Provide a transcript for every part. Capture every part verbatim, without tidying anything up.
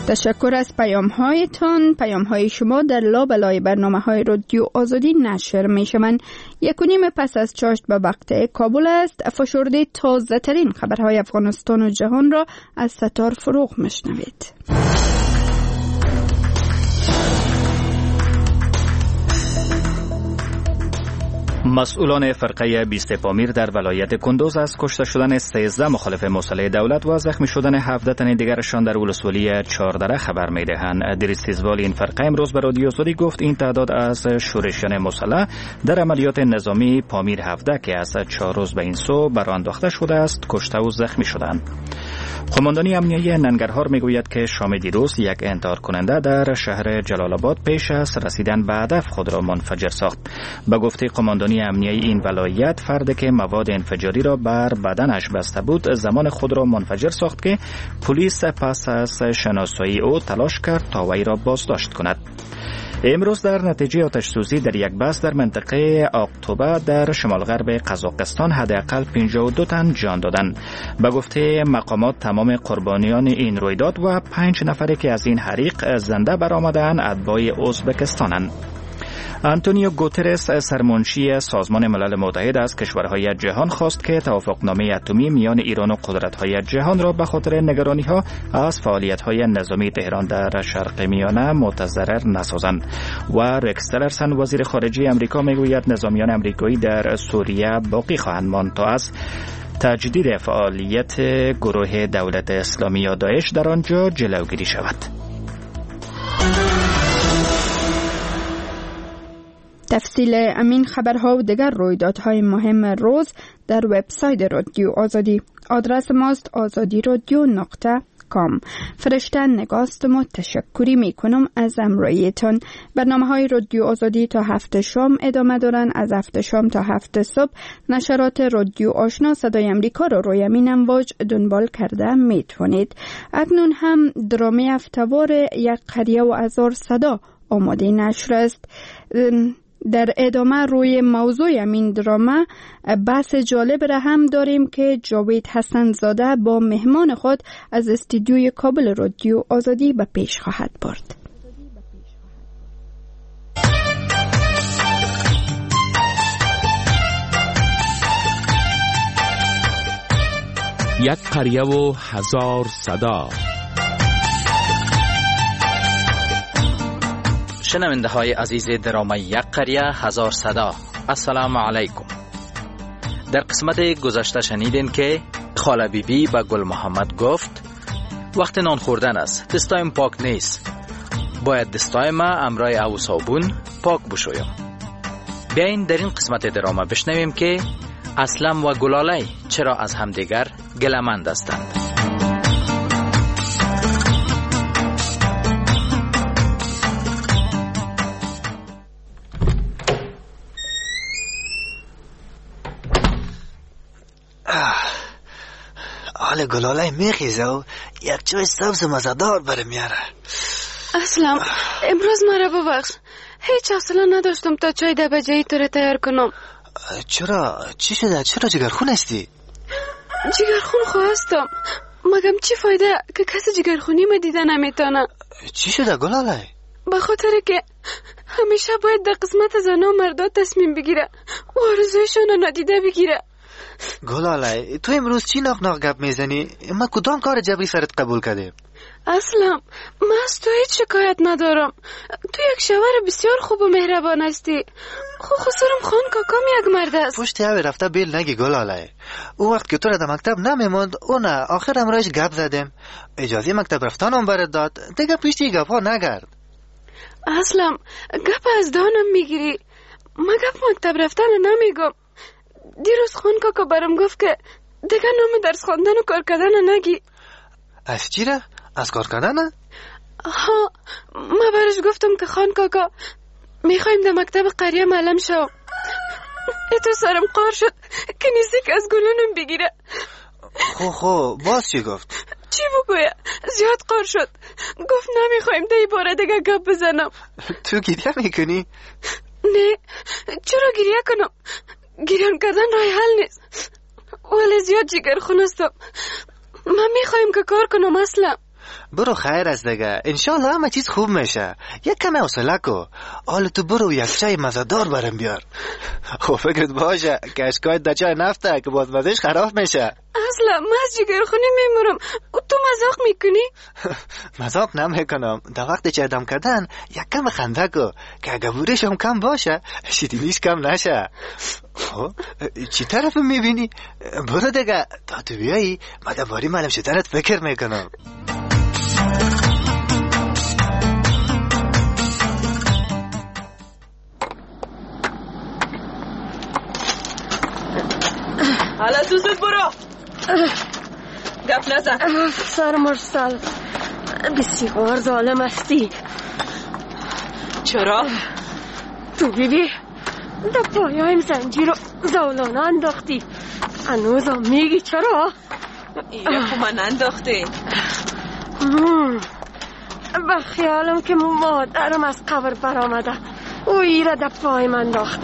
تشکر از پیام هایتان. پیام های شما در لابلای برنامه های رادیو آزادی نشر می شوند. یک و نیم پس از چاشت به وقت کابل است. فشرده تازه ترین خبرهای افغانستان و جهان را از ستار فروغ مشنوید. مسئولان فرقه بیست پامیر در ولایت کندوز از کشته شدن سیزده مخالف مسلح دولت و زخمی شدن هفده تن دیگرشان در ولسوالی چهاردره خبر می‌دهند. دریستیزوال این فرقه امروز به رادیو آزادی گفت این تعداد از شورشیان مسلح در عملیات نظامی پامیر هفده که از چهار روز به این سو برانداخته شده است کشته و زخمی شدند. قماندانی امنیتی ننگرهار میگوید که شام دیروز یک انتحار کننده در شهر جلال آباد پیش از رسیدن به هدف خود را منفجر ساخت. به گفته قماندانی امنیتی این ولایت، فردی که مواد انفجاری را بر بدنش بسته بود زمان خود را منفجر ساخت که پلیس پس از شناسایی او تلاش کرد تا وی را بازداشت کند. امروز در نتیجه آتش سوزی در یک بس در منطقه آقتوبه در شمال غرب قزاقستان حداقل پنجاه و دو تن جان دادند. به گفته مقامات تمام قربانیان این رویداد و پنج نفری که از این حریق زنده برآمدند اتباع ازبکستانند. آنتونیو گوترس سرمنشی سازمان ملل متحد از کشورهای جهان خواست که توافقنامه اتمی میان ایران و قدرت‌های جهان را به خاطر نگرانی‌ها از فعالیت‌های نظامی تهران در شرق میانه متضرر نسازند. و رکس تلرسن وزیر خارجه امریکا میگوید نظامیان امریکایی در سوریه باقی خواهند ماند تا از تجدید فعالیت گروه دولت اسلامی یا داعش در آنجا جلوگیری شود. تفصیل امین خبرها و دیگر رویدادهای مهم روز در وبسایت رادیو آزادی. آدرس ماست آزادی رادیو نقطه کام. فرشته نگاستم و تشکری می کنم از امرایتان. برنامه های رادیو آزادی تا هفت شام ادامه دارن. از هفت شام تا هفت صبح نشرات رادیو آشنا صدای امریکا را روی امین امواج دنبال کرده می تونید. اکنون هم درامه هفته‌وار یک قریه و هزار صدا آماده نشر است. در ادامه روی موضوع این درامه بحث جالب را هم داریم که جاوید حسن زاده با مهمان خود از استودیوی کابل رادیو آزادی به پیش خواهد برد. یک قریه و هزار صدا. شنونده های عزیز درامه یک قریه هزار صدا، السلام علیکم. در قسمت گذشته شنیدین که خاله بی بی به گل محمد گفت وقت نان خوردن است، دستایم پاک نیست، باید دستایم امرای او صابون پاک بشویم. بیاین در این قسمت درامه بشنویم که اسلم و گلاله چرا از همدیگر گله‌مند هستند. حال گلاله میخیزه و یک چای سبز مزدار بره میاره. اسلم امروز مرا ببخش، هیچ حوصله نداشتم تا چای ده بجه تو را تیار کنم. چرا؟ چی شده؟ چرا جگرخون هستی؟ جگرخون خواستم، مگم چی فایده که کسی جگرخونی ما دیده نمیتونه. چی شده گلاله؟ به خاطر که همیشه باید در قسمت زن و مردا تصمیم بگیره و آرزویشون رو نادیده بگیره. گلاله تو امروز چی ناق ناق گپ میزنی؟ ما کدام کار جبری سرت قبول کردیم؟ اسلم من از تو هیچ شکایت ندارم، تو یک شوهر بسیار خوب و مهربان هستی. خو خسرم خان کاکام یک مرد است. پشت اوی رفته بیل نگی گلاله. او وقت که تو را در مکتب نمیموند اون آخر امرایش گپ زدیم، اجازه مکتب رفتانم برد داد، دیگه پیشتی گپ ها نگرد. اسلم گپ از دانم میگیری، ما گپ مکتب رفتن نمیگم. دیروز خان کاکا برام گفت که دیگه نام درس خواندن و کار کردن نگی. از چی را؟ از کار کردن؟ ها ما برش گفتم که خان کاکا میخوایم در مکتب قریه معلم شو. ایتو سرم قار شد که نیستی که از گلونم بگیره. خو خو باز چی گفت؟ چی بگویه؟ زیاد قار شد، گفت نمیخوایم ده باره دیگه گپ بزنم. تو گریه میکنی؟ نه چرا گریه کنم؟ گریان کردن راه حل نیست، ولی زیاد جگر خونستم. من میخوایم که کار کنم. اصلا برو خیر است دیگه، انشالله همه چیز خوب میشه. یک کم حوصله کو. حالا تو برو یک چای مزه‌دار برام بیار. خب فکرت باشه کشکای در چای نفته که باز مزهش خراب میشه. اصلا من از جگرخونی میمورم. تو مذاق میکنی؟ مذاق نمیکنم. در وقت چای دم کردن یک کم خنده کو که اگه بورش هم کم باشه شیرینیش کم نشه. خب چی طرف میبینی؟ برو دیگه تا تو بیایی من درباره معلم شدنت فکر میکنم. حالا زود برو، گپ نزن. سر مرسل بسیار ظالم هستی. چرا؟ تو بیبی در پایایم زنجیر رو زولانه انداختی، هنوزم میگی چرا؟ ایره خو من انداختی. به خیالم که مادرم از قبر برآمده او ایره در پایم انداخته.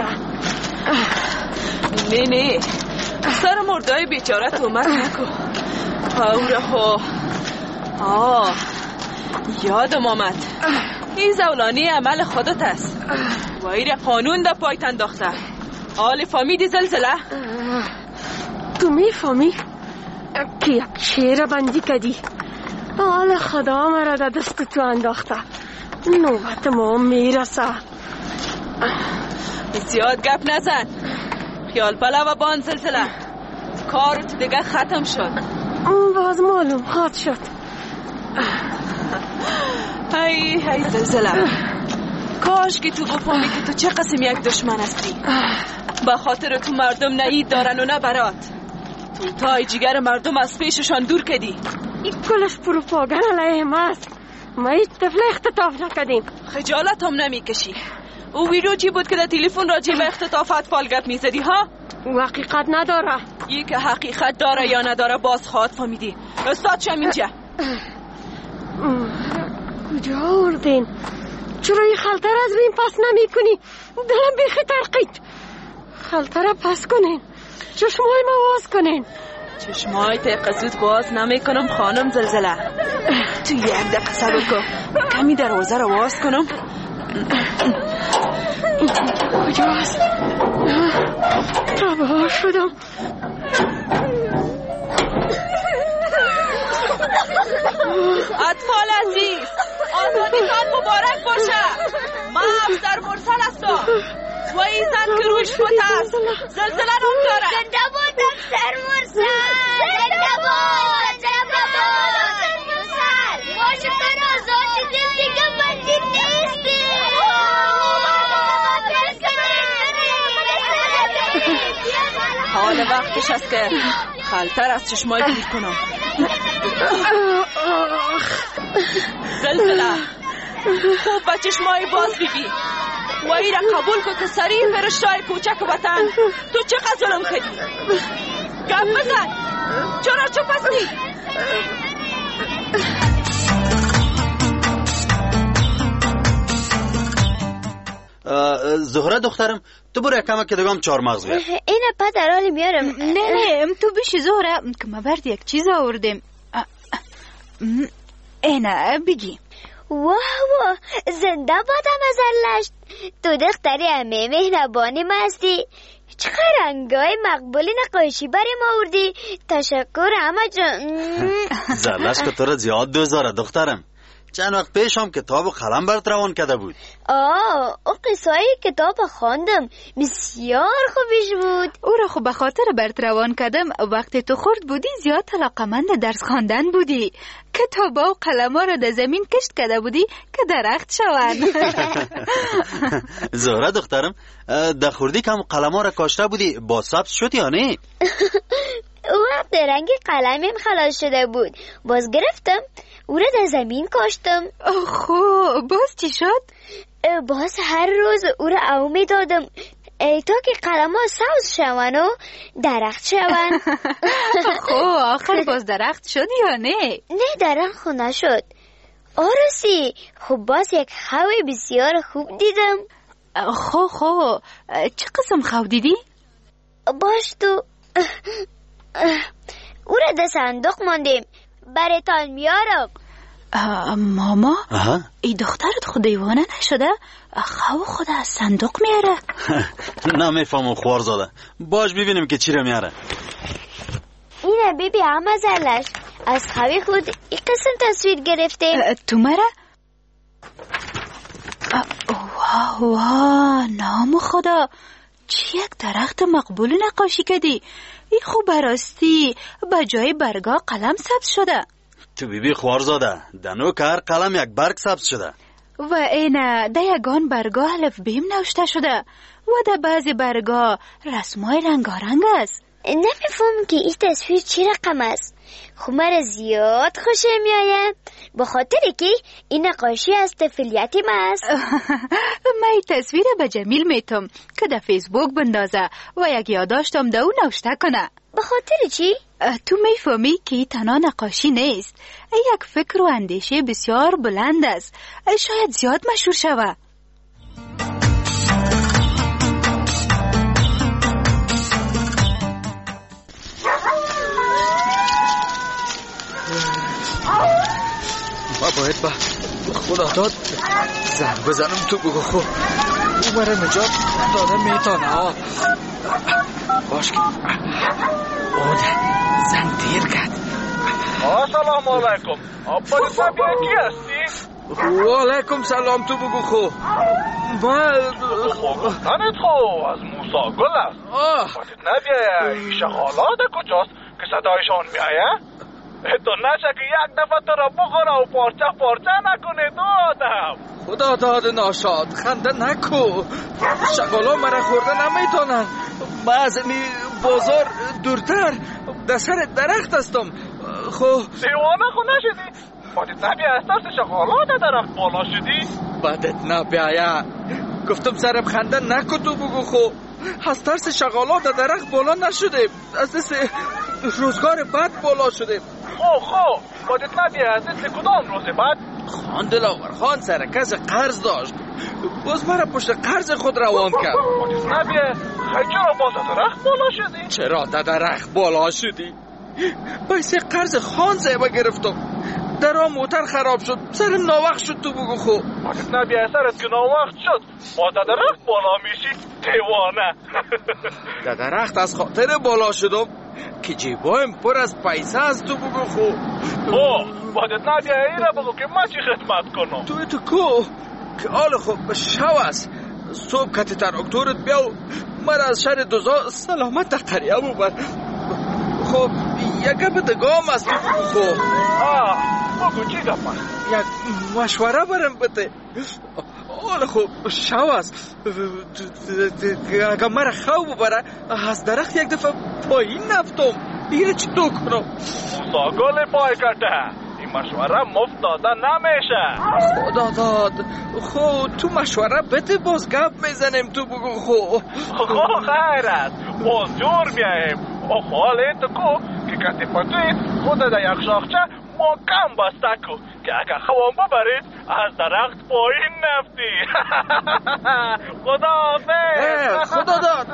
نه نه سر مردای بیچاره تومت نکو. اوره خو آه یادم آمد، این زولانی عمل خودت است. و ایره قانون در پایت انداخته. آل فهمیدی زلزله؟ تو میفهمی که یک شیر بندی کردی؟ آل خدا مرا در دست تو انداخته. نوبت ما میرسه. زیاد گپ نزن. خیال بلا و بان زلزله کارت دیگه ختم شد. باز معلوم خواهد شد. های های زلزله، کاش که تو بفهمی که تو چه قسم یک دشمن هستی. به خاطر تو مردم نه اید دارن و نه برات. تو تای جگر مردم از پیششان دور کردی. این کلش پروپاگان علیه ماست. ما هیچ طفل اختطاف نکردیم. خجالت هم نمی کشی. او ویدیو چی بود که در تلفن راجع به اختطافات فال گپ می زدی ها؟ او حقیقت نداره. ای که حقیقت داره یا نداره باز خواهد فهمیدی. استاد شم اینجا. کجا آوردین؟ چرا این خلطه را از بین پس نمی کنی؟ دلم بیخی ترقید. خلطه را پس کنین، چشمای ما باز کنین. چشمای تقصد باز نمی کنم خانم زلزله. تو یک دقیقه صبر کن کمی دروازه را باز کنم. کجاست؟ تباه شدم. اطفال عزیز آزادیتان مبارک باشه. من افسر مرسل هستم و این زن که روش فوت است زلزله نام داره. زنده باد افسر مرسل، زنده باد، زنده باد افسر مرسل. ما شکن آزاد شدیم دیگه بندی نیستیم. حال وقتش است که خلطر از چشمای دور کنم. زلزله خوب با چشمای باز بگی و ای را قبول کن که سریع فرشتای کوچک وطن تو چقدر ظلم کردی. گپ بزن، چرا چوپ هستی؟ زهره دخترم تو برو یکم که دگام چهار مغز بیار. اینه پدر حالی میارم. نه نه تو بشی زهره که ما برد یک چیز آوردیم. اینه بگی. واه واه زنده بادم از لشت. تو دختری همه مهربانی ما هستی. چقدر رنگای مقبولی نقاشی برای ما آوردی. تشکر همه جان. زلش که تو را زیاد دوزاره دخترم. چند وقت پیش هم کتاب و قلم برات روان کرده بود. آه او قصای کتاب خواندم بسیار خوبش بود. او را خب به خاطر برات روان کردم. وقتی تو خورد بودی زیاد علاقه‌مند درس خواندن بودی. کتابا و قلم‌ها را در زمین کشت کرده بودی که درخت شوند. زهره دخترم در خوردی که هم قلم‌ها را کاشته بودی با سبز شد یا نه؟ او وقت رنگ قلمیم خلاص شده بود باز گرفتم او را در زمین کاشتم. خب باز چی شد؟ باز هر روز او را او می دادم تا که قلم ها سبز شوند و درخت شوند. خب آخر باز درخت شد یا نه؟ نه درخت خو نشد. آرسی خب باز یک خواه بسیار خوب دیدم. خب خب چه قسم خواه دیدی؟ باش تو او را در صندوق ماندیم برایتان میارم. ماما آها. ای دخترت خود دیوانه نشده؟ خواهو خود از صندوق میاره. نمیفهمم خوارزاده. باش ببینیم که چی رو میاره. اینه بیبی همه زلش از خوی خود این قسم تصویر گرفته. تو مره؟ واه واه نام خدا، چی یک درخت مقبول نقاشی کردی؟ این خوب براستی با جای برگا قلم سبز شده. تو بیبی خوارزاده دنو که هر قلم یک برگ سبز شده و اینه ده یگان برگا الف بیم نوشته شده و ده بعضی برگا رسمای رنگارنگ است. نمیفهم که این تصویر چی رقم است. خب مرا زیاد خوشم میآید به خاطر که این نقاشی از طفولیتم است. من این تصویر به جمیل میتم که در فیسبوک بندازه و یک یادداشتم در او نوشته کنه. به خاطر چی؟ تو میفهمی که تنها نقاشی نیست، یک فکر و اندیشه بسیار بلند است، شاید زیاد مشهور شوه. ما باید با خدا داد زنگ بزنم تو بگو خود او مرا نجات داده میتانه ها. باش که اوده زنگ دیر کرد. سلام علیکم. آبا نبیه کی هستی؟ و علیکم سلام. تو بگو خود ما گفتنت خو از موسی گل است. باید نبیه این شغالات کجاست که صدایشان میایه؟ تو نشه که یک دفعه تو را بخوره و پارچه پارچه نکنه دو آدم. خدا داد ناشاد خنده نکو. شغالا مرا خورده نمیتونن. من از این بازار دورتر در سر درخت هستم. خو دیوانه خو نشدی؟ بدت نبیه از ترس شغالا در درخت بالا شدی؟ بدت نبیه گفتم سرم خنده نکو. تو بگو خو از ترس شغالا در درخت بالا نشده، از دست روزگار بد بالا شده. خو خو بدت نبیه از دست کدام روز بد؟ خان دلاور خان سرکز قرض داشت، باز مرا پشت قرض خود روان کرد. بدت نبیه چرا باز در درخت بالا شدی؟ چرا در درخت بالا شدی؟ بایسه قرض خان زیبه گرفتم، درام موتر خراب شد، سر ناوقت شد. تو بگو خو بدت نبیه سرت که ناوقت شد باز در درخت بالا میشی؟ دیوانه. در درخت از خاطر بالا شدم که جیبایم پر از پیسه است. تو بگو خو او بدت نبیه ایره بگو که من چی خدمت کنم. توی تو کو که آل خوب شو است. صبح کتی تراکتورت بیا و مرا از شهر دوزا سلامت در قریه ببر. خب یک گپ دگام است. تو بگو خو آه بگو چی گپ است؟ یک مشوره برم بده. آل خوب شو است. اگر مرا خو ببره از درخت یک دفعه پایین نفتم. دیگه چی تو کنم؟ موسی گل پای کته این مشوره مفت داده نمیشه. خدا داد. خو تو مشوره بده باز گپ میزنیم. تو بگو خو خو خیر است باز جور میاییم. او خاله تو کو که کتی پتوی خود در یک شاخچه محکم بسته کو که اگر خوام ببرید از درخت پایین نفتی. خدا حافظ. خدا داد.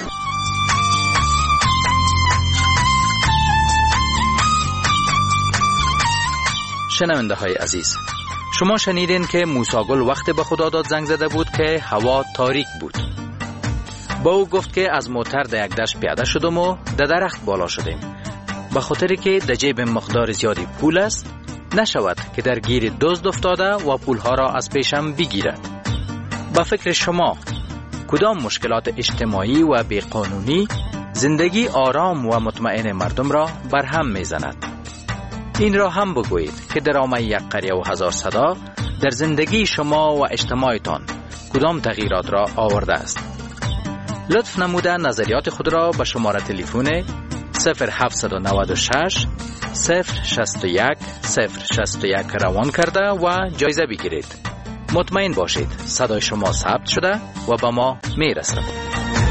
شنونده های عزیز، شما شنیدین که موسی گل وقت به خدا داد زنگ زده بود که هوا تاریک بود. با او گفت که از موتر در یک دشت پیاده شدم و در درخت بالا شدیم، به خاطر که در جیب مقدار زیادی پول است نشود که در گیر دزد افتاده و پولها را از پیشم بگیرد. به فکر شما کدام مشکلات اجتماعی و بیقانونی زندگی آرام و مطمئن مردم را برهم میزند؟ این را هم بگویید که درام یک قریه و هزار صدا در زندگی شما و اجتماعتان کدام تغییرات را آورده است. لطف نموده نظریات خود را به شماره تلفن صفر هفت نه شش صفر شصت و یک صفر شصت و یک روان کرده و جایزه بگیرید. مطمئن باشید صدای شما ثبت شده و به ما میرسد.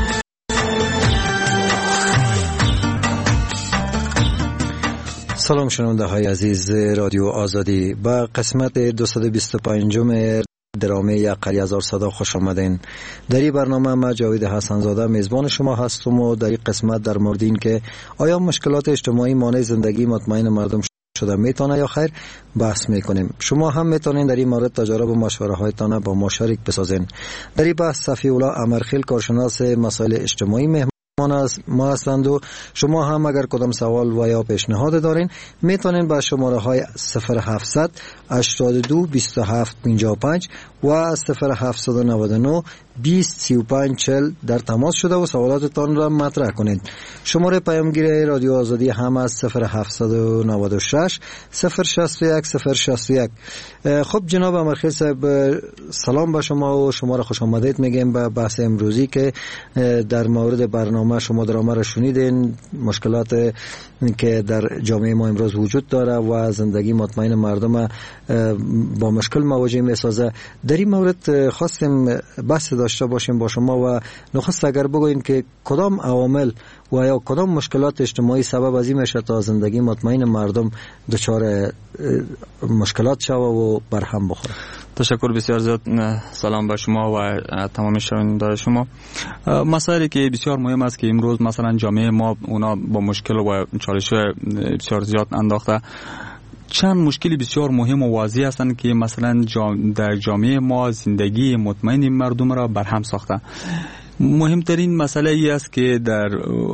سلام شنونده های عزیز رادیو آزادی، به قسمت دویست و بیست و پنج درامه یک قریه هزار صدا خوش آمدین. در این برنامه من جاوید حسن زاده میزبان شما هستم و در این قسمت در مورد این که آیا مشکلات اجتماعی مانع زندگی مطمئن مردم شده میتونه یا خیر بحث میکنیم. شما هم میتونین در این مورد تجارب و مشوره هایتان با ما شریک بسازین. در این بحث صفی الله امرخیل کارشناس مسائل اجتماعی مهمان ما هستند و شما هم اگر کدام سوال و یا پیشنهاد دارین میتونین با شماره های صفر هفتصد هشتاد و دو بیست و هفت پنجاه و پنج و صفر هفتصد و نود و نه بیست سی و پنج چهل در تماس شده و سوالاتتان را مطرح کنید. شماره پیامگیر رادیو آزادی هم از صفر هفتصد و نود و شش صفر شصت و یک صفر شصت و یک. خب جناب امرخیل صاحب، سلام به شما و شما را خوش آمدید میگیم به بحث امروزی که در مورد برنامه شما درامه را شنیدین، مشکلات که در جامعه ما امروز وجود داره و زندگی مطمئن مردم با مشکل مواجه میسازه. در این مورد خواستیم بحث داشته باشیم با شما و نخست اگر بگوین که کدام عوامل و یا کدام مشکلات اجتماعی سبب از این میشه تا زندگی مطمئن مردم دچار مشکلات شوه و برهم بخوره. تشکر بسیار زیاد. سلام به شما و تمام شنوندگان شما. مسائلی که بسیار مهم است که امروز مثلا جامعه ما اونا با مشکل و چالش بسیار زیاد انداخته. چند مشکلی بسیار مهم و واضح هستند که مثلا در جامعه ما زندگی مطمئن مردم را برهم ساخته. مهمترین مسئله ای است که در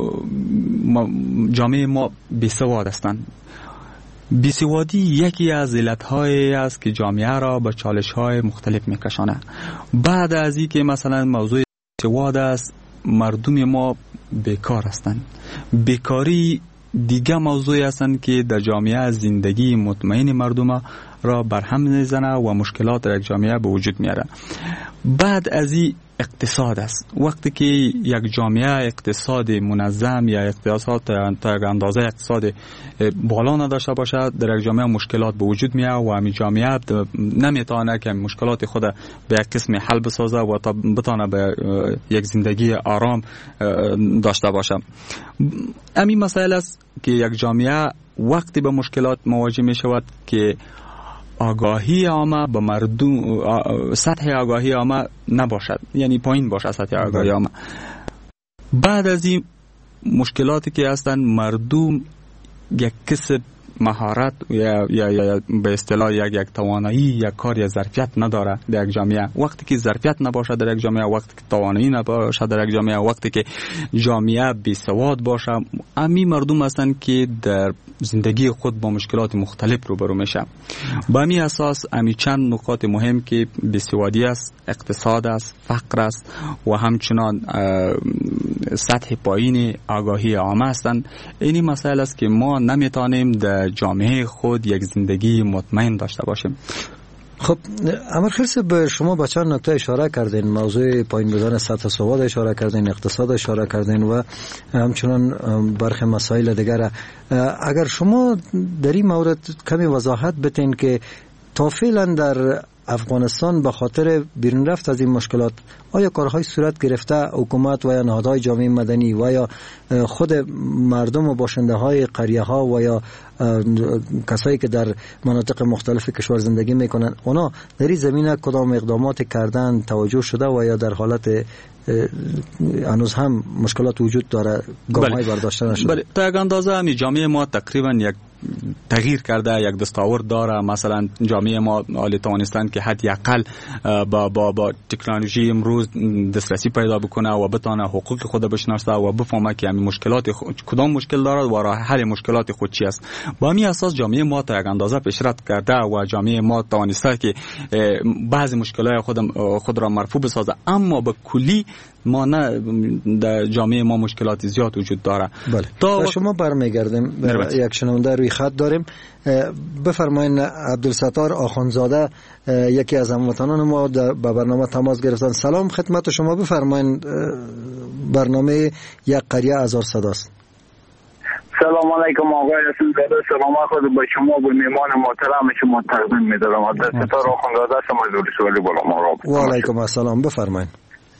جامعه ما بیسواد هستند. بیسوادی یکی از علت‌هایی است که جامعه را به چالش‌های مختلف می‌کشانه. بعد از این که مثلا موضوع بیسواد است، مردم ما بیکار هستند. بیکاری دیگه موضوعی هستند که در جامعه زندگی مطمئن مردم را برهم میزنه و مشکلات در جامعه به وجود میاره. بعد از این اقتصاد است. وقتی که یک جامعه اقتصاد منظم یا اقتصاد تا اندازه اقتصاد بالا نداشته باشد، در یک جامعه مشکلات به وجود میاد و همین جامعه نمیتونه که مشکلات خود به یک قسم حل بسازه و تا بتونه به یک زندگی آرام داشته باشه. همین مسائل است که یک جامعه وقتی به مشکلات مواجه می شود که آگاهی عامه به مردم، سطح آگاهی عامه نباشد، یعنی پایین باشد سطح آگاهی عامه. بعد از این مشکلاتی که هستند، مردم یک کسب مهارت یا یا یا به اصطلاح یک یک توانایی یک کار یا ظرفیت نداره در یک جامعه. وقتی که ظرفیت نباشه در یک جامعه، وقتی که توانایی نباشه در یک جامعه، وقتی که جامعه بیسواد باشه، امی مردم هستند که در زندگی خود با مشکلات مختلف روبرو میشه. با می اساس امی چند نکات مهم که بیسوادی است، اقتصاد است، فقر است و همچنان سطح پایین آگاهی عامه هستند. اینی مسائل است که ما نمیتونیم در جامعه خود یک زندگی مطمئن داشته باشیم. خب امرخیل صاحب، شما به چند نکته اشاره کردین، موضوع پایین بودن سطح سواد اشاره کردین، اقتصاد اشاره کردین و همچنان برخی مسائل دیگر. اگر شما در این مورد کمی وضاحت بتین که تا فعلا در افغانستان به خاطر بیرون رفت از این مشکلات آیا کارهای صورت گرفته حکومت و یا نهادهای جامعه مدنی و یا خود مردم و باشنده های قریه ها و یا کسایی که در مناطق مختلف کشور زندگی میکنن، اونا در این زمینه کدام اقدامات کردن، توجه شده و یا در حالت هنوز هم مشکلات وجود داره، گام‌های برداشته نشده؟ بله، تا یک اندازه همی جامعه ما تقریبا یک تغییر کرده، یک دستاورد داره. مثلا جامعه ما حالی توانستن که حد اقل با با با تکنولوژی امروز دسترسی پیدا بکنه و بتونه حقوق خود بشناسه و بفهمه که همین مشکلات خود کدام مشکل داره و راه حل مشکلات خود چی است. با همین اساس جامعه ما تا یک اندازه پیشرفت کرده و جامعه ما توانسته که بعضی مشکلات خود خود را مرفوع بسازه، اما به کلی ما نه در جامعه ما مشکلات زیاد وجود داره. بله. تا شما برمیگردیم. یک شنونده روی خط داریم. بفرمایید. عبدالستار آخوندزاده یکی از هموطنان ما در برنامه تماس گرفتن. سلام خدمت شما، بفرمایید. برنامه یک قریه هزار صداست. سلام علیکم آقای رسولزاده، سلام خود با شما و میمان محترم شما تقدیم می‌دارم. عبدالستار آخوندزاده شما زوری سوالی بالا ما. و علیکم السلام، بفرمایید.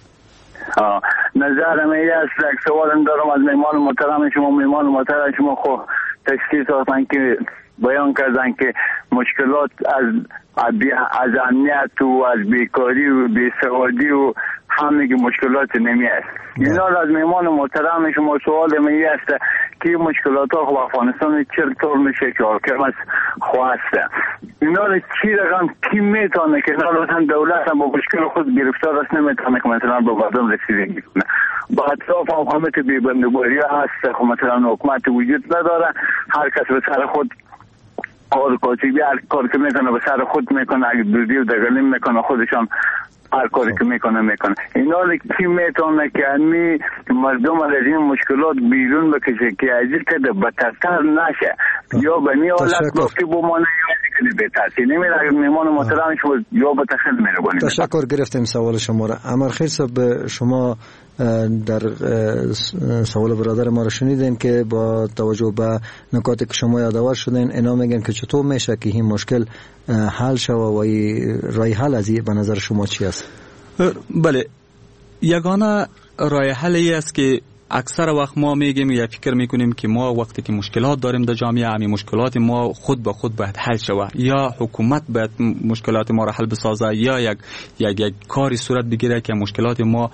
نظرم این است، یک سوال دارم از میمان محترم شما. میمان محترم شما خو تشخیص دادن که بیان کردن که مشکلات از از امنیت و از بیکاری و بیسوادی و هم میگه مشکلات نمی است. اینا از میمان محترم شما سوال می است که مشکلات ها افغانستان چطور میشه که حکومت خواسته اینا رو چی رقم کی میتونه که مثلا دولت هم با مشکل خود گرفتار است نمیتونه که مثلا به مردم رسیدگی کنه. با اطراف هم حکومت بی‌بندگاری هست که مثلا حکومت وجود نداره، هر کس به سر خود کار کاتبی هر کار که میکنه به سر خود میکنه، اگه دودی و دگلیم میکنه خودشان هر کاری که میکنه میکنه. اینا رو کی میتونه که امی مردم از این مشکلات بیرون بکشه که ازی که بدتر نشه یا به نی حالت باقی بمانه یا دیگه بهتر نمیره. اگر میمان محترم شما یا به تخیل میره بانید. تشکر، گرفتیم سوال شما را. امرخیل صاحب، شما در سوال برادر ما را شنیدین که با توجه به نکاتی که شما یادآور شدین اینا میگن که چطور میشه که این مشکل حل شوه و رای حل از این به نظر شما چی است؟ بله، یگانه رای حل ای است که اکثر وقت ما میگیم یا فکر میکنیم که ما وقتی که مشکلات داریم در جامعه، همین مشکلات ما خود به خود باید حل شوه، یا حکومت باید مشکلات ما را حل بسازه، یا یک یک یک کاری صورت بگیره که مشکلات ما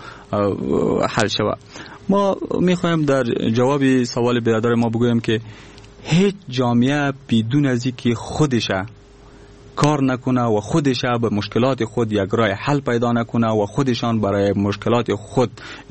حل شوه. ما میخوایم در جواب سوال برادر ما بگویم که هیچ جامعه بدون از اینکه خودش کار نکنه و خودش به مشکلات خود یک راه حل پیدا نکنه و خودشان برای مشکلات خود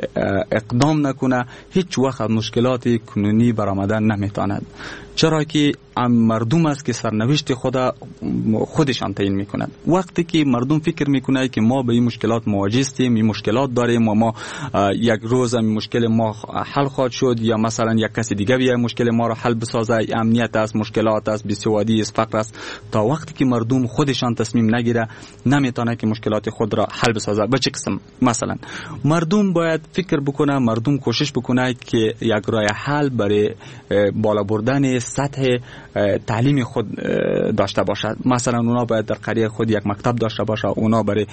اقدام نکنه، هیچ وقت مشکلات کنونی برآمدن نمیتواند. چرا که مردم است که سرنوشت خود خودشان تعیین میکنند. وقتی که مردم فکر میکنه که ما به این مشکلات مواجه هستیم، این مشکلات داریم و ما یک روز این مشکل ما حل خواهد شد، یا مثلا یک کسی دیگه بیای مشکل ما را حل بسازه، امنیت است، مشکلات است، بیسوادی است، فقر است، تا وقتی که مردم خودشان تصمیم نگیره نمیتونه که مشکلات خود را حل بسازه. به چه قسم؟ مثلا مردم باید فکر بکنه، مردم کوشش بکنه که یک راه حل برای بالا بردن سطح تعلیم خود داشته باشد. مثلا اونا باید در قریه خود یک مکتب داشته باشه، اونا برای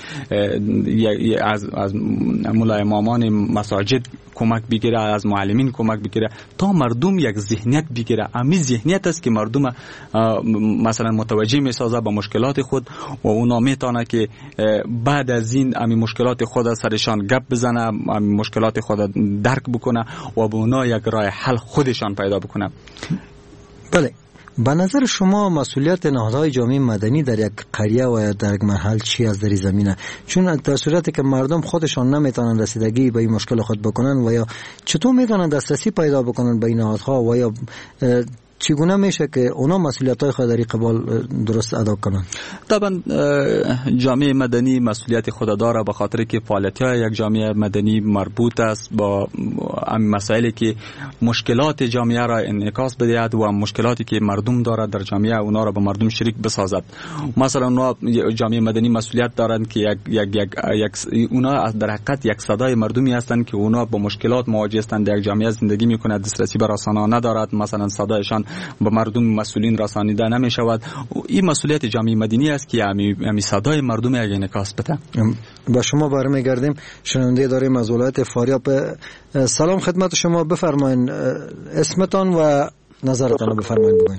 از از مولای امامان مساجد کمک بگیره، از معلمین کمک بگیره، تا مردم یک ذهنیت بگیره. امی ذهنیت است که مردم مثلا متوجه میسازه به مشکلات خود و اونا میتونه که بعد از این امی مشکلات خود سرشان گپ بزنه، امی مشکلات خود درک بکنه و به اونا یک راه حل خودشان پیدا بکنه. بله، به نظر شما مسئولیت نهادهای جامعه مدنی در یک قریه و در یک محل چی از در زمینه؟ چون در صورتی که مردم خودشان نمیتونن رسیدگی به این مشکل خود بکنن و یا چطور میتونن دسترسی پیدا بکنن به این نهادها و یا چگونه میشه که اونا مسئولیت‌های خود در قبال درست ادا کنن؟ طبعا جامعه مدنی مسئولیت خود داره، به خاطر که فعالیت‌های یک جامعه مدنی مربوط است با مسائلی که مشکلات جامعه را انعکاس بدهد و مشکلاتی که مردم دارد در جامعه اونا را به مردم شریک بسازد. مثلا اونا جامعه مدنی مسئولیت دارند که یک یک یک, یک اونا در حقیقت یک صدای مردمی هستند که اونا با مشکلات مواجه هستند، در یک جامعه زندگی میکنند، دسترسی به رسانه‌ها ندارد، مثلا صدایشان به مردم مسئولین رسانیده نمی شود. این مسئولیت جامعه مدنی است که همی صدای مردم یک انعکاس بده. با شما برمیگردیم. شنونده داریم از ولایت فاریاب. سلام خدمت شما، بفرمایید اسمتان و نظرتان رو بفرمایید بگوین.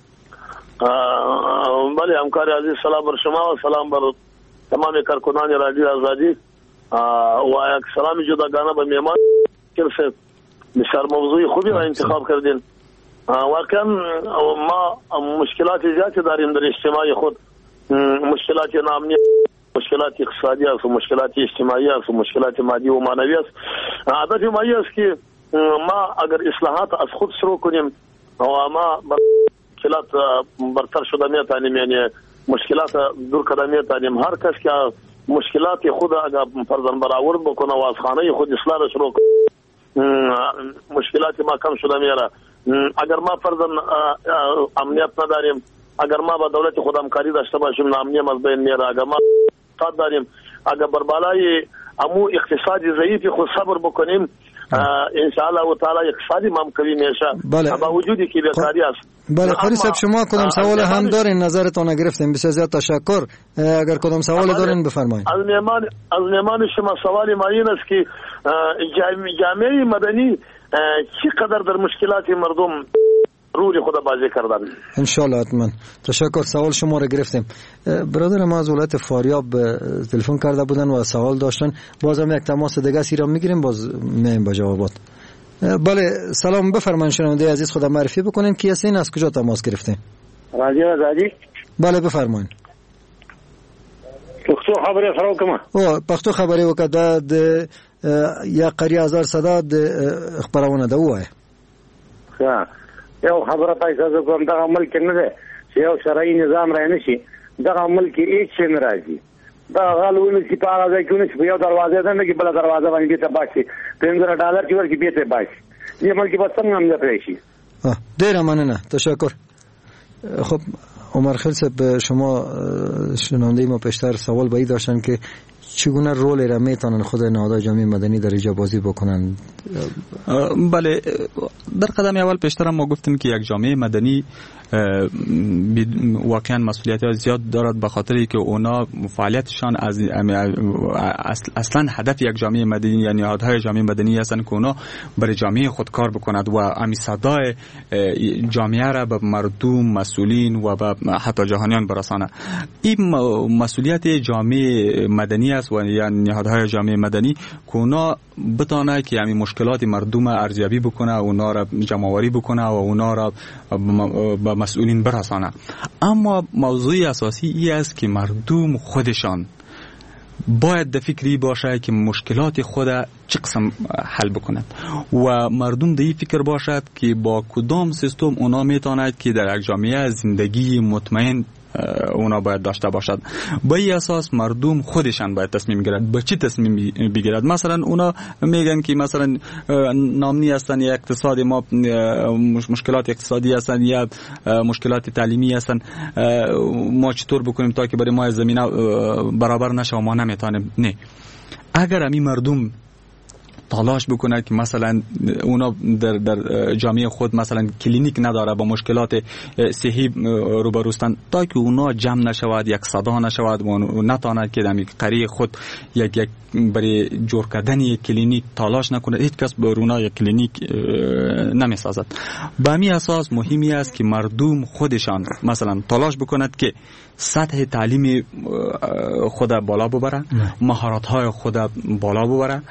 بله همکار عزیز، سلام بر شما و سلام بر تمام کارکنان رادیو آزادی و یک سلام جداگانه به میهمان که بسیار موضوع خوبی را انتخاب کردین. واقعا ما مشکلات زیادی داریم در اجتماعی خود، مشکلات نامنی، مشکلات اقتصادی است و مشکلات اجتماعی است و مشکلات مادی و معنوی است. هدف ما است که ما اگر اصلاحات از خود شروع کنیم و ما مشکلات برطرف شده میتونیم، یعنی مشکلات دور کده میتونیم. هر کس که مشکلات خود اگر فرضاً برآورد بکنه و از خانه خود اصلاح شروع کنه مشکلات ما کم شده میاره. اگر ما فرضاً امنیت نداریم، اگر ما با دولت خود همکاری داشته باشیم امنیت از بین میره. اگر ما اقتصاد داریم، اگر بر بالای امو اقتصادی ضعیف خود صبر بکنیم ان شاء الله تعالی اقتصادی ما قوی میشه. با وجودی که بیکاری است. بله خالی صاحب، شما کدام سوال هم دارین؟ نظرتون گرفتیم. بسیار زیاد تشکر. اگر کدام سوال دارین بفرمایید. از میهمان از میهمان شما سوال ما این است که جامعه مدنی چقدر در مشکلات مردم رول خود بازی کردن. ان شاء الله. حتما. تشکر. سوال شما را گرفتیم. برادر ما از ولایت فاریاب تلفن کرده بودن و سوال داشتن. بازم یک تماس دیگه سی را میگیریم، باز میایم با جوابات. بله سلام، بفرمایید شنونده عزیز خود معرفی بکنین. کی هستین، از کجا تماس گرفتین؟ رادیو آزادی. بله بفرمایید. پښتو خبرې سره وکم. او پښتو خبرې وکړه د یا قریه هزار صدا د خبرونه ده وای. ها یو خبره تاسو کوم دا ملک نه ده چې یو شرعي نظام را نه شي، دا ملک هیڅ نه راځي. دا غالونه چې پاره ده کې نه یو دروازه ده نه کې بل دروازه باندې ته باشي پنځه ډالر چې ورکی بیت باشي دې ملک په څنګه هم نه پېشي. اه ډیر مننه، تشکر. خب عمر خیل صاحب، شما شنونده ما پیشتر سوال باید داشتن که چگونه رول را میتونن خود نهادهای جامعه مدنی در اینجا بازی بکنن؟ بله، در قدم اول پیشتر ما گفتیم که یک جامعه مدنی واقعا مسئولیت زیاد دارد، به خاطری که اونا فعالیتشان از اصلا هدف یک جامعه مدنی یعنی نهادهای جامعه مدنی هستند که اونا برای جامعه خود کار بکند و امی صدای جامعه را به مردم، مسئولین و به حتی جهانیان برسانه. این مسئولیت جامعه مدنی است و یعنی نهادهای جامعه مدنی که اونا بتانه که همین مشکلات مردم ارزیابی بکنه، اونا را جمع‌آوری بکنه و اونا را به مسئولین برسانه. اما موضوع اساسی ای است که مردم خودشان باید در فکری باشه که مشکلات خود چه قسم حل بکنند و مردم در این فکر باشد که با کدام سیستم اونا میتواند که در یک جامعه زندگی مطمئن اونا باید داشته باشد. با این اساس مردم خودشان باید تصمیم گیرد. به چی تصمیم بگیرد؟ مثلا اونا میگن که مثلا نامنی هستن یا اقتصاد ما مشکلات اقتصادی هستن یا مشکلات تعلیمی هستن، ما چطور بکنیم تا که برای ما زمینه برابر نشه و ما نمیتونیم؟ نه، اگر همین مردم تلاش بکنه که مثلا اونا در در جامعه خود مثلا کلینیک نداره، با مشکلات صحی روبروستن، تا که اونا جمع نشود، یک صدا نشود و نتواند که در قریه خود یک یک برای جور کردن یک کلینیک تلاش نکنه، هیچ کس به اونا یک کلینیک نمیسازد. به همین اساس مهمی است که مردم خودشان مثلا تلاش بکند که سطح تعلیم خود بالا ببره، مهارت های خود بالا ببره،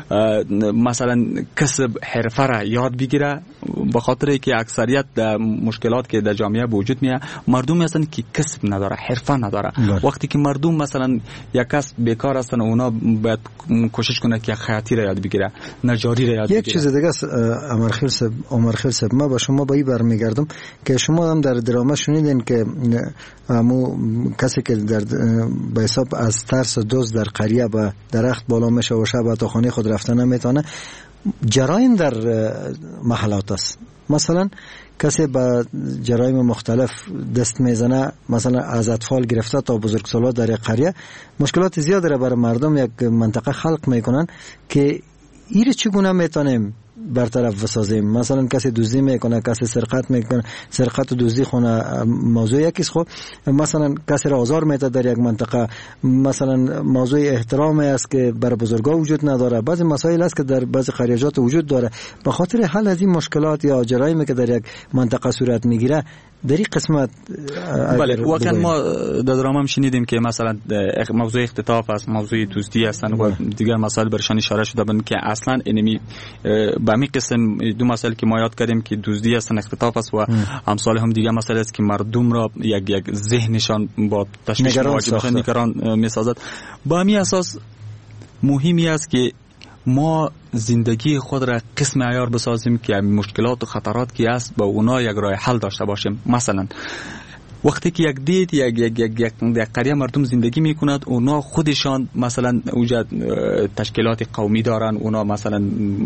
مثلا کسب حرفه را یاد بگیره، به خاطر که اکثریت در مشکلات که در جامعه وجود میاد مردم هستن که کسب نداره، حرفه نداره. وقتی که مردم مثلا یک کس بیکار هستن، اونا باید کوشش کنه که خیاطی را یاد بگیره، نجاری را یاد بگیره. یک چیز دیگه است عمر خیل صاحب، عمر خیل صاحب، ما با شما با این برمیگردم که شما هم در درامه شنیدین که امو کسی که در به حساب از ترس دزد در قریه به درخت بالا میشه و شب تا خانه خود رفتن نمیتونه. جرایم در محلات است. مثلا کسی به جرایم مختلف دست میزنه، مثلا از اطفال گرفته تا بزرگسالان در یک قریه مشکلات زیاد را برای مردم یک منطقه خلق میکنن که ایره چگونه میتونیم برطرف بسازیم؟ مثلا کسی دزدی میکنه، کسی سرقت میکنه، سرقت و دزدی خونه موضوع یکیست. خب مثلا کسی را آزار میده در یک منطقه، مثلا موضوع احترام است که بر بزرگا وجود نداره، بعضی مسائل است که در بعضی قریه‌جات وجود داره. به خاطر حل از این مشکلات یا جرایمی که در یک منطقه صورت میگیره در این قسمت بله واقعا ما در درام هم شنیدیم که مثلا موضوع اختطاف است، موضوع دزدی هستن و دیگر مسائل برشان اشاره شده بند که اصلا اینمی به همین قسم دو مسائل که ما یاد کردیم که دزدی هستن، اختطاف است و امثال هم دیگر مسائل است که مردم را یک یک ذهنشان با تشویش مواجه نگران میسازد. با همین اساس مهمی است که ما زندگی خود را قسم عیار بسازیم که مشکلات و خطرات که است با اونا یک راه حل داشته باشیم. مثلا وقتی که یک دید یک یک یک یک, یک قریه مردم زندگی میکند، اونا خودشان مثلا اوجا تشکیلات قومی دارن، اونا مثلا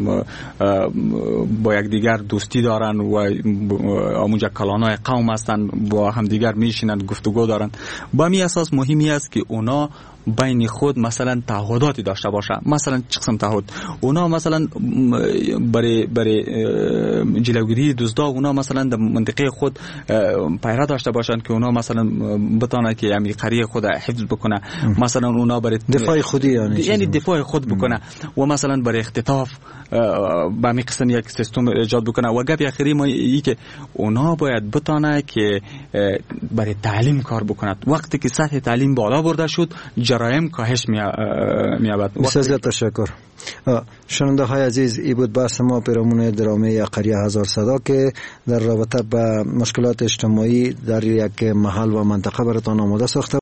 با یک دیگر دوستی دارن و اونجا کلانای قوم هستن، با هم دیگر میشینن گفتگو دارن. با می اساس مهمی است که اونا بین خود مثلا تعهداتی داشته باشه. مثلا چه قسم تعهد؟ اونا مثلا برای برای جلوگیری دزدا اونا مثلا در منطقه خود پیره داشته باشند که اونا مثلا بتونه که همین قریه خود حفظ بکنه، مثلا اونا برای دفاع خودی یعنی یعنی دفاع خود بکنه و مثلا برای اختطاف به می قسم یک سیستم ایجاد بکنه. و گپ اخیری ما ای که اونا باید بتونه که برای تعلیم کار بکنه. وقتی که سطح تعلیم بالا برده شد جرایم کاهش می‌یابد. بسیار تشکر. شنونده های عزیز، ای بود بحث ما پیرامون درامه قریه هزار صدا که در رابطه با مشکلات اجتماعی در یک محل و منطقه براتان آماده ساخته.